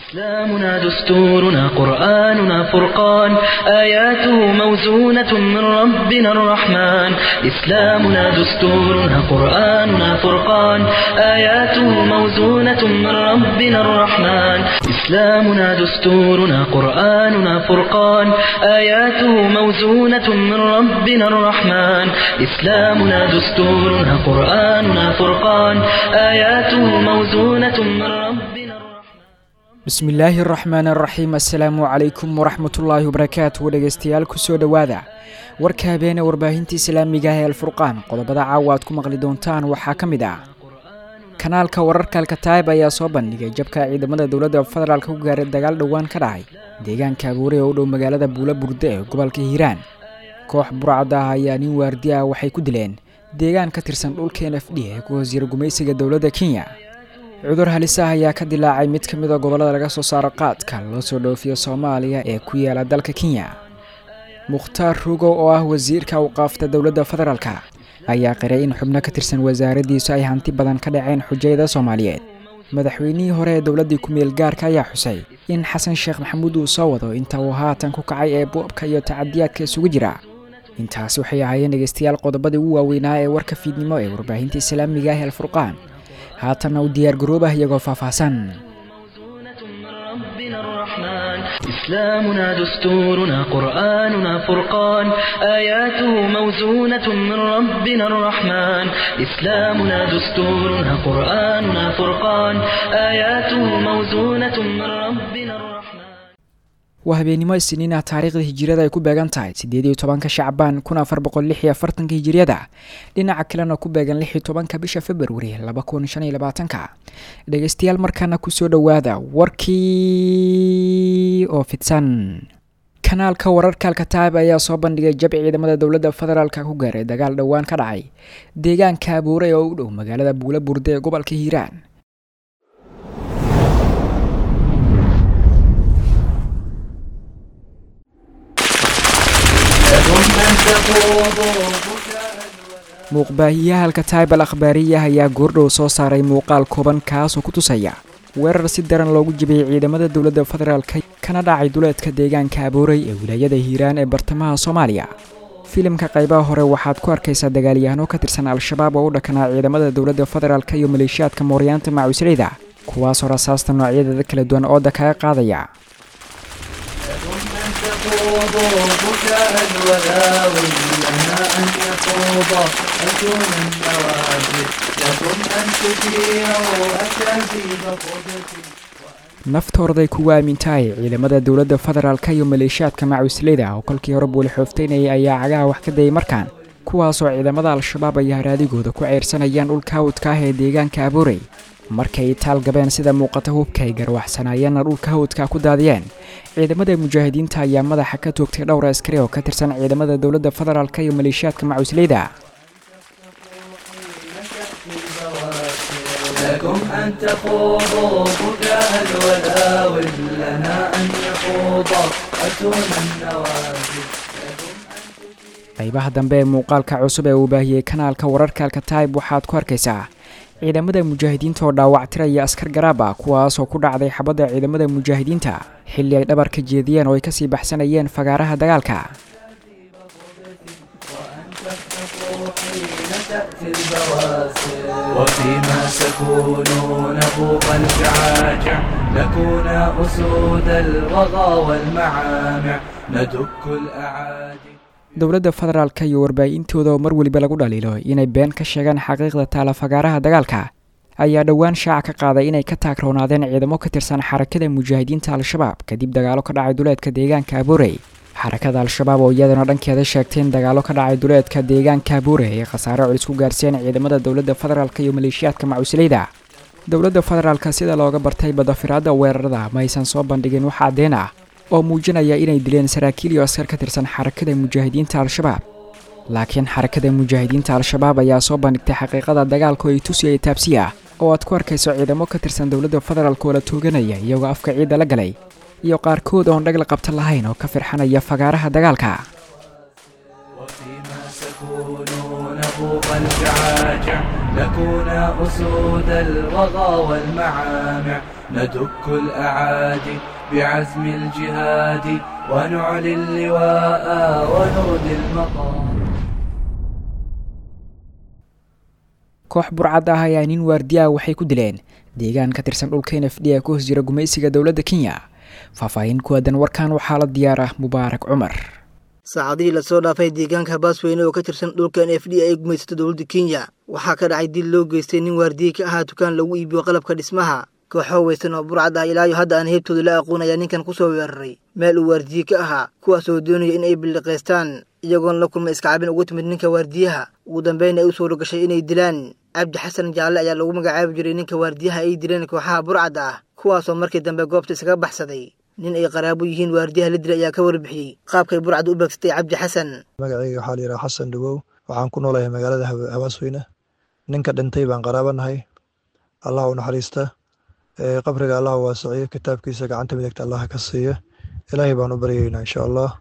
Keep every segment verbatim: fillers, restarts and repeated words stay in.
إسلامنا دستورنا قرآننا فرقان آياته موزونة من ربنا الرحمن إسلامنا دستورنا قرآننا فرقان آياته موزونة من ربنا الرحمن إسلامنا دستورنا قرآننا فرقان آياته موزونة من ربنا الرحمن إسلامنا دستورنا قرآننا فرقان آياته موزونة من ربنا الرحمن bismillaahi araxmaan araxiim assalaamu calaykum waraxmatullaahi wabarakaatu dhegeystayaal kusoo dhowaada warka habeene warbaahinta islaamiga ee alfurqaan qodobada caawa aad ku maqli doontaan waxaa ka mid ah kanaalka wararka alkataib ayaa soo bandhigay jabka ciidamada dowladda federaalka ku gaaray dagaal dhowaan ka dhacay deegaanka abuure oo u dhow magaalada buula burde ee gobolka hiiraan koox burcad ah ayaa nin waardi ah waxay ku dileen deegaan ka tirsan dhulka N F D ee ku hoos jira gumaysiga dowladda Kenya cudur halis ah ayaa ka dilaacay mid ka mid ah gobolada laga soo saaro qaadka loo soo dhoofiyo Soomaaliya ee ku yaala dalka Kenya Mukhtaar Rugo oo ah wasiirka awqaafta dowladda federaalka ayaa qiray in xubno ka tirsan wasaaraddiisa ay hanti badan ka dhaceen xujayada Soomaaliyeed madaxweynihii hore ee dowladda ku meel gaarka ayaa xusay in Xasan Sheekh Maxamuud uu soo wado inta uu haatan ku kacay ee boobka iyo tacadiyadka isugu jira intaas waxay ahaayeen dhageystayaal qodobadii ugu waaweynaa ee warka fiidnimo ee warbaahinta islaamiga ee alfurqaan هاتنا وديار جروبه يقو فافاسان ربنا الرحمن إسلامنا دستورنا قرآننا فرقان آياته موزونة من ربنا الرحمن إسلامنا دستورنا قرآننا فرقان آياته موزونة من ربنا الرحمن وهبينimo isniina taariikhda hijriyada ay ku beegan tahay sideed iyo tobanka Shacbaan kun afar boqol lix iyo afartan hijriyada dhinaca kalena ku beegan lix iyo tobanka bisha February laba kun shan iyo labaatan dhageystayaal markaana ku soo dhawaada warkii oo fidsan kanaalka wararka alkataib ayaa soo bandhigay jab ciidamada dowladda federaalka ku gaaray dagaal dhowaan ka dhacay deegaanka Abuure oo u dhow magaalada Buula Burde ee gobolka Hiiraan muuqbaahiyaha alkataib al-akhbaariya ayaa goordhow soo saaray muuqaal kooban kaas oo ku tusaya weerar si daran loogu jibiyay ciidamada dowladda federaalka kana dhacay duleedka deegaanka Abuure ee wilaayada Hiiraan ee bartamaha Soomaaliya filimka qaybaha hore waxaad ku arkaysaa dagaalyahano ka tirsan al-shabaab oo u dhakanaa ciidamada dowladda federaalka iyo maleeshiyaadka mooryaanta macuusleyda kuwaas oo rasaasta noocyada kala duwan oo kaga qaadaya بكاء الولاوي لنا أن يخوض أجون النوازل لكم أن تثيروا أكاذيب قدسي naftooday ku waamintaay ciidamada dowladda federaalka iyo maleeshiyaadka macuusleyda oo kolkii hore buul xoofteynayay ayaa cagaha wax ka dayay markaan kuwaas oo ciidamada al-shabaab ay haraadigooda ku ceyrsanayaan dhulka hawdka ah ee deegaanka Abuure markay taal gabeen sida muuqata hubka ay garwaxsanayeen dhulka hawdka ku daadiyeen ciidamada mujaahidiinta ayaa madaxa ka toogtay dhowr askari oo ka tirsan ciidamada dowladda federaalka iyo maleeshiyaadka macuusleyda لكم أن تخوضوا بكاء الولاوي لنا أن يخوض أتون النوازل qaybaha dambe ee muuqaalka cusub ee uu baahiyay kanaalka wararka alkataib waxaad ku arkaysaa ciidamada mujaahidiinta oo dhaawactiraya askar garaab ah kuwaas oo ku dhacday xabadda ciidamada mujaahidiinta xilli ay dhabar ka jeediyeen oo ay ka sii baxsanayeen fagaaraha dagaalka وفيما سكونوا نفوق الفعاجع نكون أسود الوغى والمعامع ندك الأعادي dowladda federaalka iyo warbaahintooda oo mar waliba lagu dhaliilo inay been ka sheegaan xaqiiqda taala fagaaraha dagaalka ayaa dhowaan shaaca ka qaaday inay ka taagroonaadeen ciidamo ka tirsan xarakada mujaahidiinta al-shabaab kadib dagaalo ka dhacay duleedka deegaanka Abuure xarakada al-shabaab oo iyadana dhankeeda sheegtay in dagaalo ka dhacay duleedka deegaanka Abuure ay khasaare culus ku gaarsiiyeen ciidamada dowladda federaalka iyo maleeshiyaadka macuusleyda dowladda federaalka sida looga bartay badafiraada weerarada ma aysan soo bandhigin wax cadeen ah oo muujinaya inay dileen saraakiil iyo askar ka tirsan xarakada mujaahidiinta al-shabaab laakiin xarakada mujaahidiinta al-shabaab ayaa soo bandhigtay xaqiiqada dagaalka oo ay tusiyay taabsiya oo aad ku arkayso ciidamo ka tirsan dowladda federaalka oo la tooganaya iyagoo afka ciidda la galay iyo qaarkood oo dhag la qabta lahayn oo ka firxanaya fagaaraha dagaalka نكون أسود الوغى والمعامع ندك الأعادي بعزم الجهاد ونعلي اللواء ونرضي المقام. koox burcad ah ayaa nin waardiya waxay ku dileen deegaan ka tirsan dhulka N F D ee ku hoos jira gumaysiga dawladda Kenya. faahfaahin ku aadan warkaan waxaa la diyaaraa Mubaarak Cumar. saacadihii la soo dhaafay deegaanka Baasweyne oo ka tirsan dhulka N F D ay gumaysato dawladda Kenya waxaa ka dhacay dil loo geystay nin waardiye ka ahaa dukaan lagu iibiyo qalabka dhismaha. kooxo weysan oo burcad ah ilaa iyo hadda aan heebtooda la aqoonaya ninkan ku soo weeraray meel uu waardiye ka ahaa kuwaas oo doonaya in ay biliqeystaan iyagoon la kulmay iska cabin ugu timid ninka waardiyaha. ugu dambeyn ay u soo rogashay inay dilaan Cabdi Xasan Jaalle ayaa lagu magacaabi jiray ninka waardiyaha ay dileen kooxaha burcad ah kuwaas oo markii dambe goobta isaga baxsaday. nin ay qaraabo yihiin waardiyaha la dilay ayaa ka warbixiyay qaabkay burcad u beegsatay Cabdi Xasan. magacayga waxaa la yiraahdaa Xasan Dhagow waxaan ku noolahay magaalada Hawaasweyne. ninka dhintay baan qaraabanahay. Allah u naxariista ee qabriga Allah waasiyo kitaabkiisa gacanta midigta Allah ka siiyo. ilaahay baan u baryaynaa insha Allah.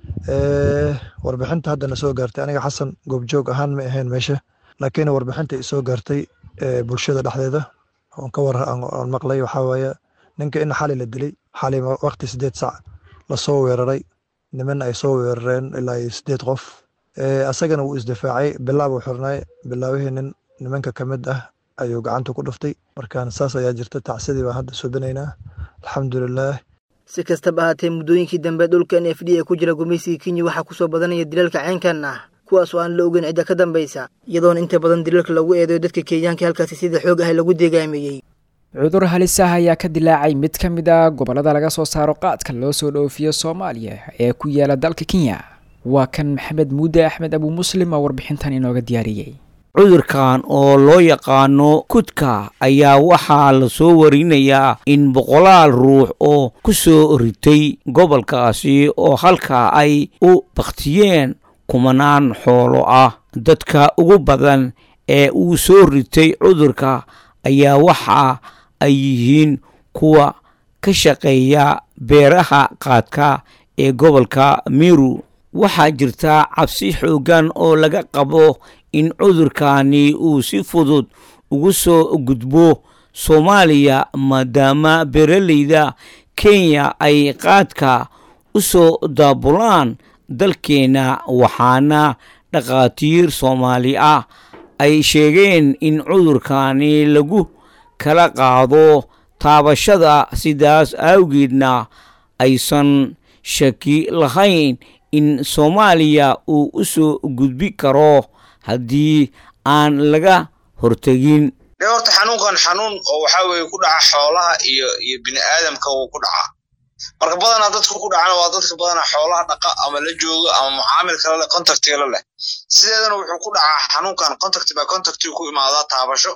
ee warbixinta hadda na soo gaartay aniga Xasan goobjoog ahaan ma ahayn meesha laakiin warbixinta ay soo gaartay ee bulshada dhexdeeda oo ka war aan maqlay waxa waaye ninka in xalay la dilay xalay waqti sideed saac la soo weeraray niman ay soo weerareen ilaa sideed qof ee asagana uu isdifaacay bilaab uu xirnay bilaabihii nin nimanka kamid ah ayuu gacanta ku dhuftay markaan saas ayaa jirta tacsidii baan hadda soo banaynaa alxamdulillah. si kastaba ahaatee muddooyinkii dambe dhulka N F D ee ku jira gumaysiga Kenya waxaa ku soo badanaya dilalka caynkan ah kuwaas oo aan la ogeyn cidda ka dambaysa iyadoona inta badan dilalka lagu eedeeyo dadka Kenyaanka halkaasi sida xoog ah lagu deegaameeyay. cudur halis ah ayaa ka dilaacay mid ka mid ah gobolada laga soo saaro qaadka loo soo dhoofiyo Soomaaliya ee ku yaala dalka Kenya. waa kan Maxamed Muude Axmed Abu Muslim oo warbixintan inooga diyaariyay. cudurkan oo loo yaqaano kudka ayaa waxaa la soo warinayaa in boqolaal ruux oo ku soo ritay gobolkaasi oo halka ay u baktiyeen kumanaan xoolo ah. dadka ugu badan ee uu soo ritay cudurka ayaa waxa ay yihiin kuwa ka shaqeeya beeraha qaadka ee gobolka Meru. waxaa jirta cabsi xoogan oo laga qabo in cudurkani uu si fudud ugu soo gudbo Soomaaliya maadaama beeraleyda Kenya ay qaadka u soo daabulaan dalkeena waxaana dhaqaatiir Soomaali ah ay sheegeen in cudurkani lagu kala qaado taabashada sidaas awgeedna aysan shaki lahayn in Soomaaliya uu u soo gudbi karo haddii aan laga hortagin. horta xanuunkan xanuun oo waxa weeye ku dhaca xoolaha iyo iyo bini'aadamka uu ku dhaca marka badanaa dadku ku dhacana waa dadka badanaa xoolaha dhaqa ama la jooga ama mucaamil kale leh contact kale leh sideedana wuxuu ku dhacaa xanuunkan contact by contact ku imaada taabasho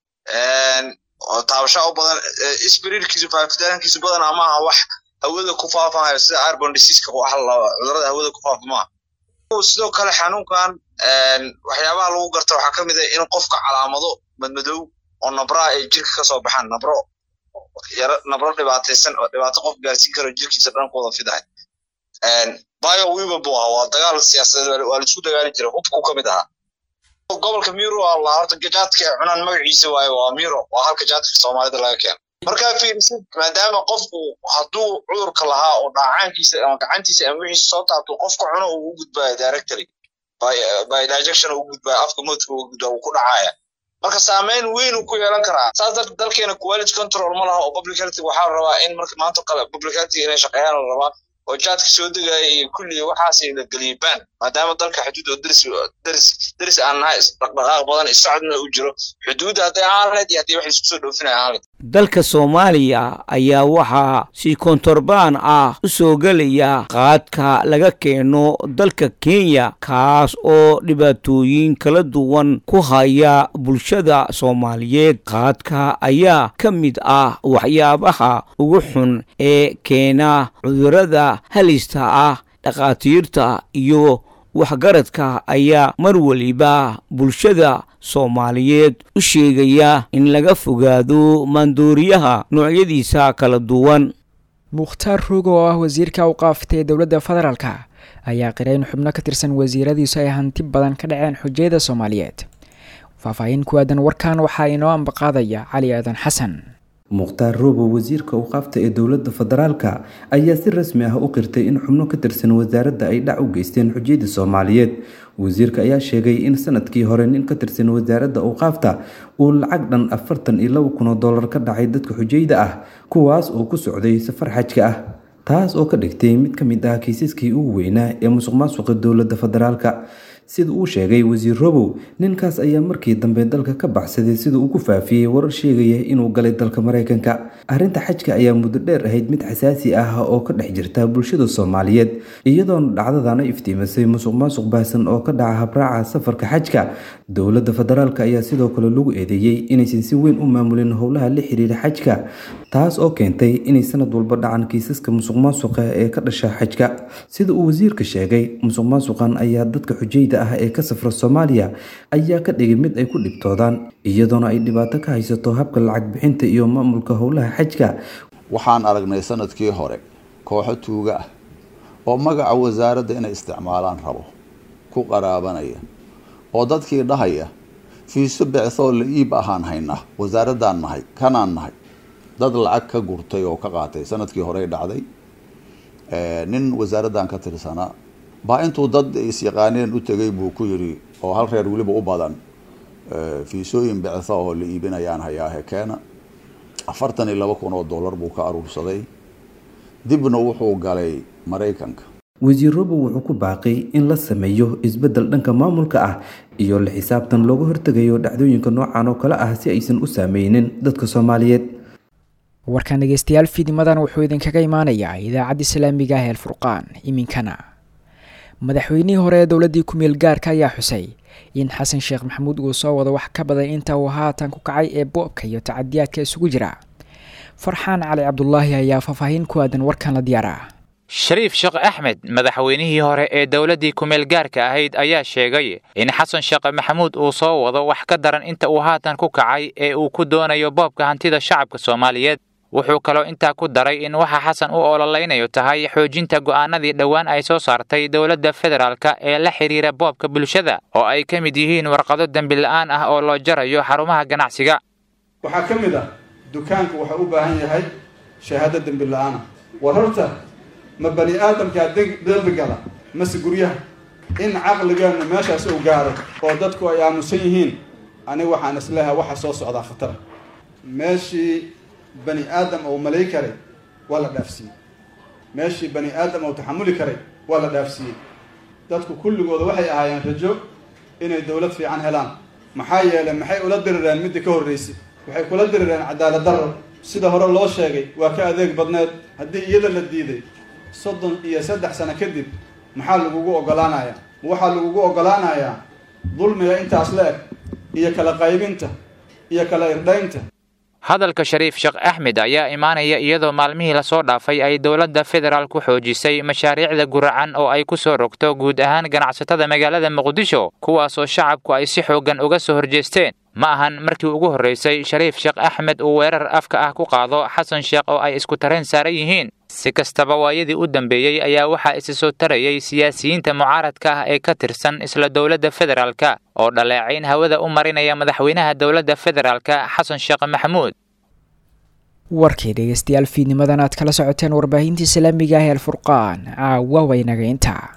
een oo taabasho u badan spiritkiisu faafitaankiisu badan ama wax hawada ku faafayo sida airborne disease-ka oo ah cudurrada hawada ku faafama. sidoo kale xanuunkan een waxyaabaha lagu garto waxa kamid ah in qofka calaamado madmadow oo nabra ay jirka ka soo baxaan nabro yar nabro dhibaataysan oo dhibaato qof gaarsiin karo jirkiisa dhan kooda fiday. een bayo wiiba buu ahaa dagaal siyaasadeed waa la isku dagaalin jiray hubku kamid aha. gobolka Meru waa la horta gajaadka cunaan magaciisa waayo waa Meru waa halka gajaadka Soomaalida laga keenay. marka fiirsid maadaama qofku hadduu cudurka lahaa oo dhacaankiisa ama gacantiisa ama wixiisa soo taabto qofka cuno uu gudbaa directly by by digestion uu gudbaa afka moodka uu gudbaa uu ku dhacaya marka saameyn weyn uu ku yeelan karaa. saas darteed dalkeena quality control ma laha oo public health waxaa rabaa in marka maanta kale public health inay shaqeeyaan la rabaa oo jaadka soo degaya iyo kulli waxaas la galiyay ban maadaama dalka xuduud oo daris daris daris aan nahay dhaqdhaqaaq badan isocodna u jiro xuduud hadda aan leed iyo hadii wax isku soo dhoofinayaan. dalka Soomaaliya ayaa waxaa si kontorbaan ah u soo galaya qaadka laga keeno dalka Kenya kaas oo dhibaatooyin kala duwan ku haya bulshada Soomaaliyeed. qaadka ayaa ka mid ah waxyaabaha ugu xun ee keena cudurrada halista ah. dhaqaatiirta iyo waxgaradka ayaa mar waliba bulshada Soomaaliyeed u sheegaya in laga fogaado maandooriyaha noocyadiisa kala duwan. Mukhtaar Rugo oo ah wasiirka u qaaftay dawladda federaalka ayaa qirayn xubno ka tirsan wasiiradiisu ay hanti badan ka dhaceen xujayada Soomaaliyeed. faahfaahin ku aadan warkan waxaa inoo ambaqaadaya cali aadan xasan. mukhtaar roobo wasiirka awqaafta ee dowladda federaalka ayaa si rasmi ah u qirtay in xubno ka tirsan wasaaradda ay dhac u geysteen xujiyada Soomaaliyeed. wasiirka ayaa sheegay in sanadkii hore nin ka tirsan wasaaradda awqaafta uu lacag dhan afartan iyo laba kun oo dollar ka dhacay dadka xujiyada ah kuwaas oo ku socday safar xajka ah, taas oo ka dhigtay mid ka mid ah kiisaskii ugu weynaa ee musuqmaasuqa dowladda federaalka. sida uu sheegay wasiir Robow, ninkaas ayaa markii dambe dalka ka baxsaday sida uu ku faafiyay warar sheegaya inuu galay dalka Mareykanka. Arrinta xajka ayaa muddo dheer ahayd mid xasaasi ah oo ka dhex jirta bulshada Soomaaliyeed, iyadoo dhacdadan ay iftiimisay musuqmaasuq baahsan oo ka dhaca habraaca safarka xajka. Dowladda federaalka ayaa sidoo kale lagu eedeeyay inaysan si weyn u maamulin howlaha la xiriira xajka, taas oo keentay inay sanad walba dhacaan kiisaska musuqmaasuqa ee ka dhasha xajka. Sida uu wasiirka sheegay, musuqmaasuqan ayaa dadka xujayda ah ee ka safra Soomaaliya ayaa ka dhigay mid ay ku dhibtoodaan, iyadoona ay dhibaato ka haysato habka lacag bixinta iyo maamulka howlaha xajka. waxaan aragnay sanadkii hore kooxo tuuga ah oo magaca wasaaradda inay isticmaalaan rabo ku qaraabanaya oo dadkii dhahaya fiiso bicso la iib ahaan haynaa wasaaraddan nahay kanaan nahay, dad lacag ka gurtay oo ka qaatay. sanadkii hore dhacday nin wasaaraddan ka tirsanaa baa intuu dad is yaqaaneen u tagay buu ku yiri oo hal reer waliba u badan fiisooyin bicso oo la iibinayaan hayaa keena afartan iyo laba kun oo dollar buu ka aruursaday, dibna wuxuu galay Mareykanka. wasiir Robow wuxuu ku baaqay in la sameeyo isbedel dhanka maamulka ah iyo la xisaabtan looga hortagayo dhacdooyinka noocan oo kale ah si aysan u saameynin dadka Soomaaliyeed. warkan dhegeystayaal fiidimadan wuxuu idinkaga imaanayaa idaacadda Islaamiga ah ee Furqaan. iminkana madaxweynihii hore ee dowladii ku meel gaarka ayaa xusay in xasan sheekh maxamuud uu soo wado wax ka badan inta uu haatan ku kacay ee boobka iyo tacadiyaadka isugu jira. farxaan cali cabdullaahi ayaa faahfaahin ku aadan warkan la diyaaraa. shariif sheekh axmed madaxweynihii hore ee dowladii ku meel gaarka ahayd ayaa sheegay in xasan sheekh maxamuud uu soo wado wax ka daran inta uu haatan ku kacay ee uu ku doonayo boobka hantida shacabka Soomaaliyeed. wuxuu kaloo intaa ku daray in waxa xasan u ololeynayo tahay xoojinta go'aanadii dhawaan ay soo saartay dowladda federaalka ee la xiriira boobka bulshada oo ay ka mid yihiin warqado dambi la'aan ah oo loo jarayo xarumaha ganacsiga. waxaa ka mid ah dukaanku waxa u baahan yahay shahaado dambi la'aan. war horta ma bani aadamka dambi gala mase guryaha in caqligeenu meeshaas uu gaaro oo dadku ay aamusan yihiin, aniga waxaan islahaa waxa soo socda khatar. meeshii bani aadam oo malay karay waa la dhaafsiiyey, meeshii bani aadam oo taxamuli karay waa la dhaafsiiyey. dadku kulligooda waxay ahaayeen rajo inay dowlad fiican helaan. maxaa yeelay maxay ula dirireen midda ka horreysay? waxay kula dirireen cadaalad darro. sida hore loo sheegay waa ka adeeg badneed. haddii iyada la diiday soddon iyo saddex sano kadib maxaa lagugu ogolaanayaa? waxaa lagugu ogolaanayaa dulmiga intaas la eg iyo kala qaybinta iyo kala irdhaynta. hadalka shariif sheekh axmed ayaa imaanaya iyadoo maalmihii la soo dhaafay ay dowladda federaal ku xoojisay mashaariicda guracan oo ay ku soo rogto guud ahaan ganacsatada magaalada Muqdisho, kuwaas oo shacabku ay si xoogan uga soo horjeesteen. ma ahan markii ugu horeysay shariif sheekh axmed uu weerar afka ah ku qaado xasan sheekh oo ay isku tareen saaran yihiin. si kastaba waayadii u dambeeyay ayaa waxaa isa soo tarayay siyaasiyiinta mucaaradka ah ee ka tirsan isla dowladda federaalka oo dhaleecayn hawada u marinaya madaxweynaha dowladda federaalka xasan sheekh maxamuud. warkii dhegeystayaal fiidnimadan aad kala socoteen warbaahinta Islaamiga ah ee Furqaan. caawa waynaga intaa.